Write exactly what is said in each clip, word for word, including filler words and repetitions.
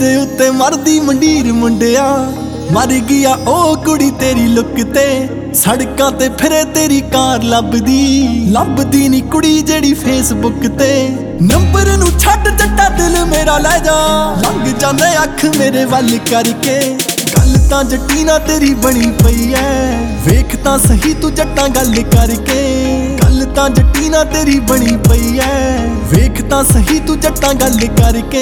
ਤੇਰੇ ਉੱਤੇ ਮਰਦੀ ਮੰਡੀਰ ਮੁੰਡਿਆ, ਮਰ ਗਿਆ ਉਹ ਕੁੜੀ ਤੇਰੀ ਲੁੱਕ ਤੇ। ਸੜਕਾਂ ਤੇ ਫਿਰੇ ਤੇਰੀ ਕਾਰ ਲੱਭਦੀ, ਲੱਭਦੀ ਨੀ ਕੁੜੀ ਜਿਹੜੀ ਫੇਸਬੁੱਕ ਤੇ। ਨੰਬਰ ਨੂੰ ਛੱਡ ਜੱਟਾ ਦਿਲ ਮੇਰਾ ਲੈ ਜਾ, ਲੰਘ ਜਾਂਦੇ ਅੱਖ ਮੇਰੇ ਵੱਲ ਕਰਕੇ। ਗੱਲ ਤਾਂ ਜੱਟੀ ਨਾਲ ਤੇਰੀ ਬਣੀ ਪਈ ਐ, ਵੇਖ ਤਾਂ ਸਹੀ ਤੂੰ ਜੱਟਾਂ ਗੱਲ ਕਰਕੇ। ਗੱਲ ਤਾਂ ਜੱਟੀ ਨਾਲ ਤੇਰੀ ਬਣੀ ਪਈ ਐ, ਵੇਖ ਤਾਂ ਸਹੀ ਤੂੰ ਜੱਟਾਂ ਗੱਲ ਕਰਕੇ।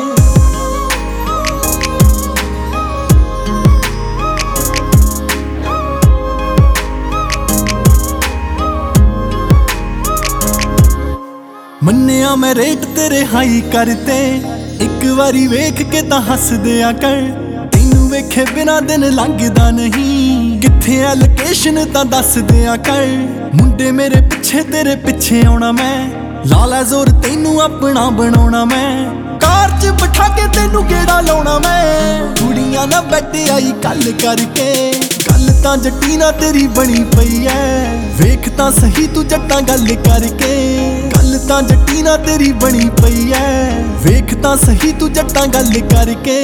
ਮੰਨਿਆ ਮੈਂ ਰੇਟ ਤੇਰੇ ਹਾਈ ਕਰਤੇ, ਇੱਕ ਵਾਰੀ ਵੇਖ ਕੇ ਤਾਂ ਹੱਸ ਦਿਆ ਕਰ। ਤੈਨੂੰ ਵੇਖੇ ਬਿਨਾ ਦਿਨ ਲੰਘਦਾ ਨਹੀਂ, ਕਿੱਥੇ ਆ ਲੋਕੇਸ਼ਨ ਤਾਂ ਦੱਸ ਦਿਆ ਕਰ। ਮੁੰਡੇ ਮੇਰੇ ਪਿੱਛੇ ਤੇਰੇ ਪਿੱਛੇ ਆਉਣਾ ਮੈਂ, ਲਾ ਲੈ ਜ਼ੋਰ ਤੈਨੂੰ ਆਪਣਾ ਬਣਾਉਣਾ ਮੈਂ। ਕਾਰ 'ਚ ਬਿਠਾ ਕੇ ਤੈਨੂੰ ਗੇੜਾ ਲਾਉਣਾ ਮੈਂ, ਕੁੜੀਆਂ ਨਾਲ ਬੈਠੇ ਆਈ ਗੱਲ ਕਰਕੇ। ਗੱਲ ਤਾਂ ਜੱਟੀ ਨਾਲ ਤੇਰੀ ਬਣੀ ਪਈ ਐ, ਵੇਖ ਤਾਂ ਸਹੀ ਤੂੰ ਜੱਟਾਂ ਗੱਲ ਕਰਕੇ। ਗੱਲ ਤਾਂ ਜੱਟੀ ਨਾਲ ਤੇਰੀ ਬਣੀ ਪਈ ਐ, ਵੇਖ ਤਾਂ ਸਹੀ ਤੂੰ ਜੱਟਾਂ ਗੱਲ ਕਰਕੇ।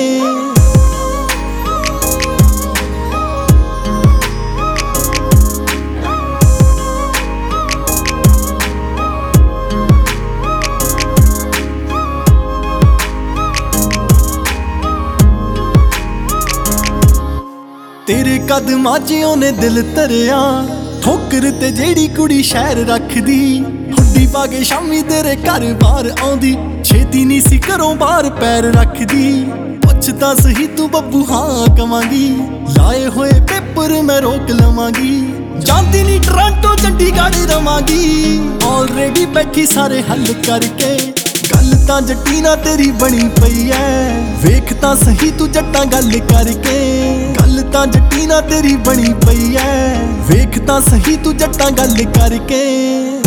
ਤੇਰੇ ਕਦਮਾਂ 'ਚ ਉਹਨੇ ਦਿਲ ਧਰਿਆ, ਠੋਕਰ ਤੇ ਜਿਹੜੀ ਕੁੜੀ ਸ਼ਹਿਰ ਰੱਖਦੀ। ਹੁੱਡੀ ਪਾ ਕੇ ਸ਼ਾਮੀ ਤੇਰੇ ਘਰ ਬਾਹਰ ਆਉਂਦੀ, ਛੇਤੀ ਨਹੀਂ ਸੀ ਘਰੋਂ ਬਾਹਰ ਪੈਰ ਰੱਖਦੀ। ਪੁੱਛ ਤਾਂ ਸਹੀ ਤੂੰ ਬੱਬੂ ਹਾਂ ਕਵਾਂਗੀ, ਲਾਏ ਹੋਏ ਪੇਪਰ ਮੈਂ ਰੋਕ ਲਵਾਂਗੀ। ਜਾਂਦੀ ਨਹੀਂ ਟੋਰਾਂਟੋ ਚੰਡੀਗੜ੍ਹ ਰਵਾਂਗੀ, ਆਲਰੇਡੀ ਬੈਠੀ ਸਾਰੇ ਹੱਲ ਕਰਕੇ। ਗੱਲ ਤਾਂ ਜੱਟੀ ਨਾਲ ਤੇਰੀ ਬਣੀ ਪਈ ਐ, ਵੇਖ ਤਾਂ ਸਹੀ ਤੂੰ ਜੱਟਾਂ ਗੱਲ ਕਰਕੇ। ਗੱਲ ਤਾਂ ਜੱਟੀ ਨਾਲ ਤੇਰੀ ਬਣੀ ਪਈ ਐ, ਵੇਖ ਤਾਂ ਸਹੀ ਤੂੰ ਜੱਟਾਂ ਗੱਲ ਕਰਕੇ।